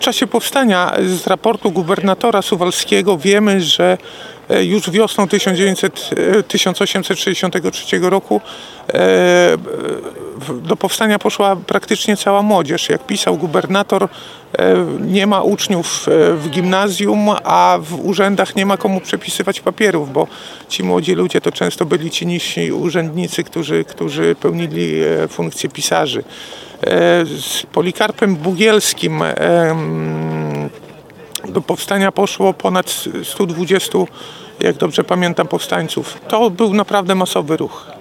W czasie powstania z raportu gubernatora Suwalskiego wiemy, że już wiosną 1863 roku do powstania poszła praktycznie cała młodzież. Jak pisał gubernator, nie ma uczniów w gimnazjum, a w urzędach nie ma komu przepisywać papierów, bo ci młodzi ludzie to często byli ci niżsi urzędnicy, którzy pełnili funkcję pisarzy. Z Polikarpem Bugielskim do powstania poszło ponad 120, jak dobrze pamiętam, powstańców. To był naprawdę masowy ruch.